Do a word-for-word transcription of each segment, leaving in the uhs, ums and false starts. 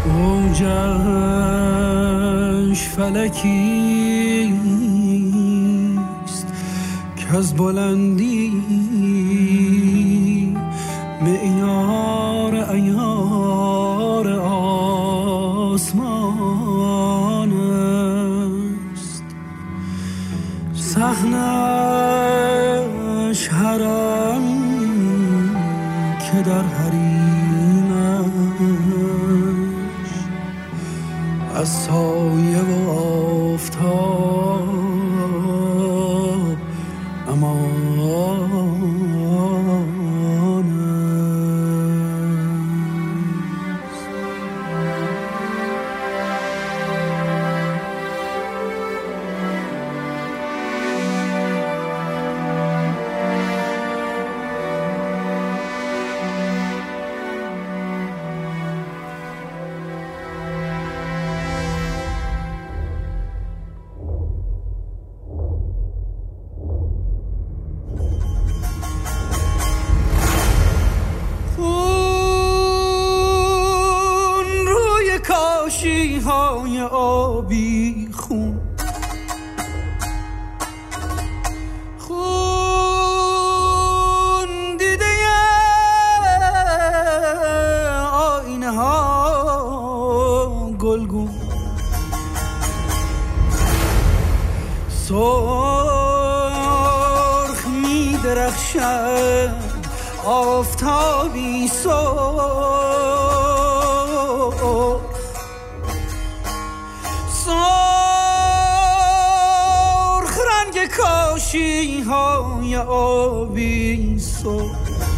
اوجش فلکیست که از بلندی معیار عیار آسمان است. صحنش حرم که در حریمش از سایه و آفتاب امان های آبی خون، خون دیده آینه ها گلگون، سرخ می درخشد آفتابی سرخ، سرخ رنگ کاشی های آبی سرخ،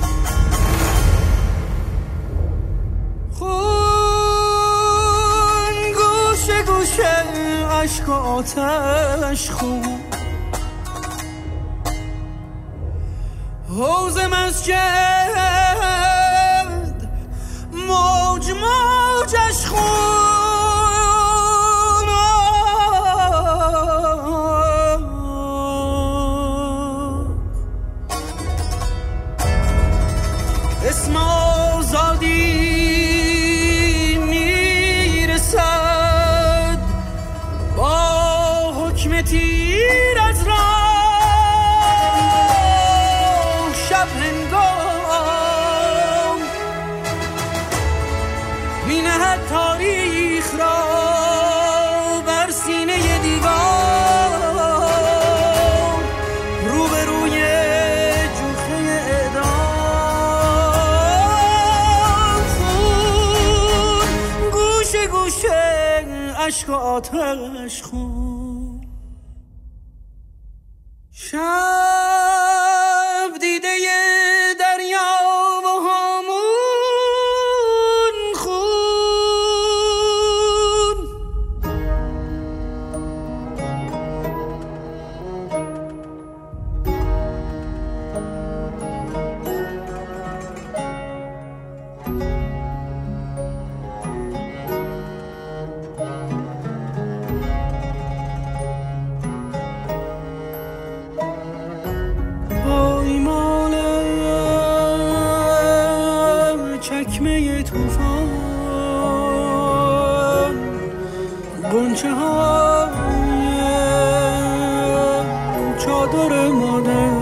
خون گوشه گوشه عشق و آتش خون، حوض مسجد موج موجش خون، اسم آزادی میرسد با حکم تیر از راه، شب هنگام مینهد تاریخ را بر سینه دیوار، روبروی جوخه اعدام، خون گوشه گوشه عشق و آتش خون، شب دیده دریا و هامون خون، چکمه توفان، غنچه های چادر مادر،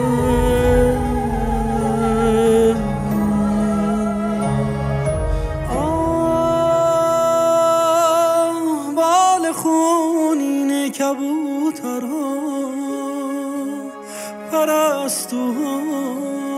آه بال خونین کبوترها، پرستوها،